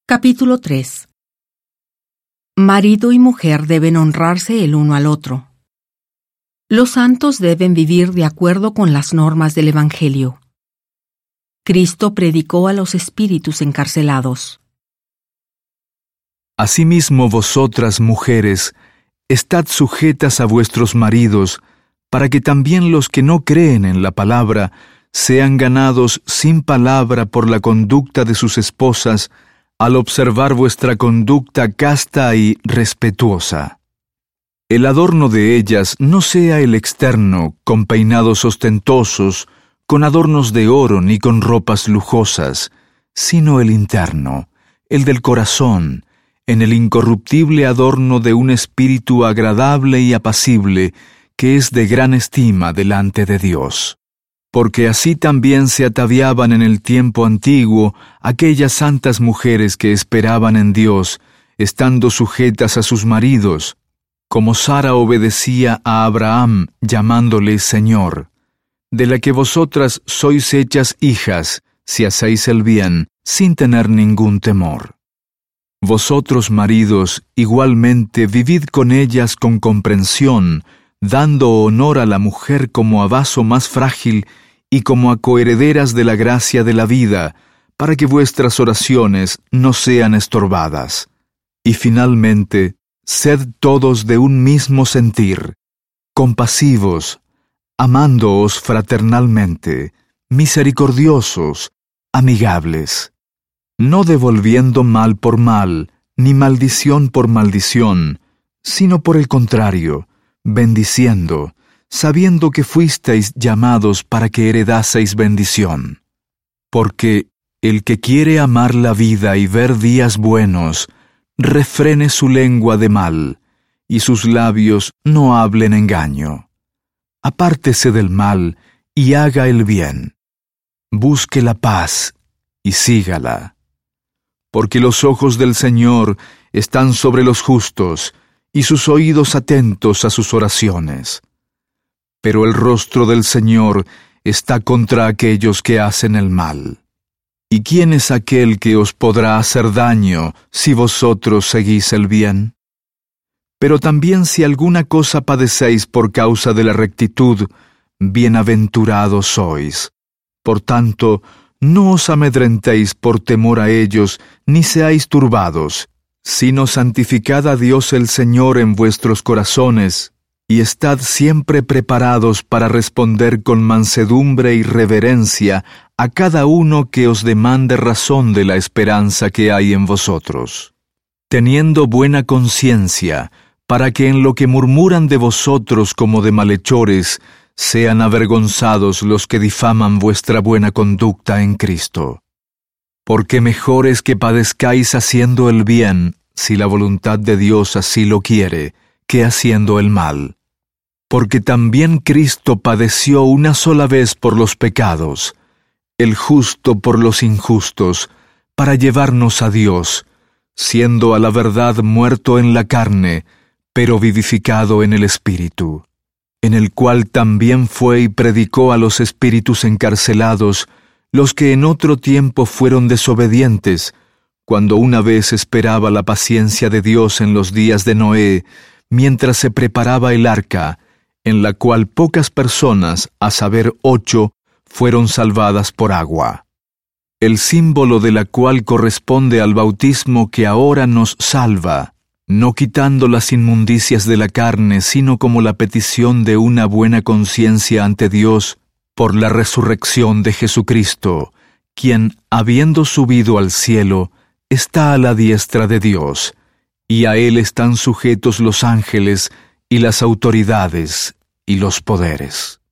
Capítulo 3. Marido y mujer deben honrarse el uno al otro. Los santos deben vivir de acuerdo con las normas del Evangelio. Cristo predicó a los espíritus encarcelados. Asimismo vosotras, mujeres, estad sujetas a vuestros maridos, para que también los que no creen en la palabra sean ganados sin palabra por la conducta de sus esposas, al observar vuestra conducta casta y respetuosa. El adorno de ellas no sea el externo, con peinados ostentosos, con adornos de oro ni con ropas lujosas, sino el interno, el del corazón, en el incorruptible adorno de un espíritu agradable y apacible, que es de gran estima delante de Dios. Porque así también se ataviaban en el tiempo antiguo aquellas santas mujeres que esperaban en Dios, estando sujetas a sus maridos, como Sara obedecía a Abraham, llamándole Señor, de la que vosotras sois hechas hijas, si hacéis el bien, sin tener ningún temor. Vosotros, maridos, igualmente vivid con ellas con comprensión, dando honor a la mujer como a vaso más frágil y como a coherederas de la gracia de la vida, para que vuestras oraciones no sean estorbadas. Y finalmente, sed todos de un mismo sentir, compasivos, amándoos fraternalmente, misericordiosos, amigables, no devolviendo mal por mal, ni maldición por maldición, sino por el contrario, bendiciendo, sabiendo que fuisteis llamados para que heredaseis bendición. Porque el que quiere amar la vida y ver días buenos, refrene su lengua de mal, y sus labios no hablen engaño. Apártese del mal y haga el bien. Busque la paz y sígala. Porque los ojos del Señor están sobre los justos, y sus oídos atentos a sus oraciones. Pero el rostro del Señor está contra aquellos que hacen el mal. ¿Y quién es aquel que os podrá hacer daño si vosotros seguís el bien? Pero también si alguna cosa padecéis por causa de la rectitud, bienaventurados sois. Por tanto, no os amedrentéis por temor a ellos, ni seáis turbados, sino santificad a Dios el Señor en vuestros corazones, y estad siempre preparados para responder con mansedumbre y reverencia a cada uno que os demande razón de la esperanza que hay en vosotros, teniendo buena conciencia, para que en lo que murmuran de vosotros como de malhechores, sean avergonzados los que difaman vuestra buena conducta en Cristo. Porque mejor es que padezcáis haciendo el bien, si la voluntad de Dios así lo quiere, que haciendo el mal. Porque también Cristo padeció una sola vez por los pecados, el justo por los injustos, para llevarnos a Dios, siendo a la verdad muerto en la carne, pero vivificado en el Espíritu, en el cual también fue y predicó a los espíritus encarcelados, los que en otro tiempo fueron desobedientes, cuando una vez esperaba la paciencia de Dios en los días de Noé, mientras se preparaba el arca, en la cual pocas personas, a saber 8, fueron salvadas por agua. El símbolo de la cual corresponde al bautismo que ahora nos salva, no quitando las inmundicias de la carne, sino como la petición de una buena conciencia ante Dios, por la resurrección de Jesucristo, quien, habiendo subido al cielo, está a la diestra de Dios, y a Él están sujetos los ángeles y las autoridades y los poderes.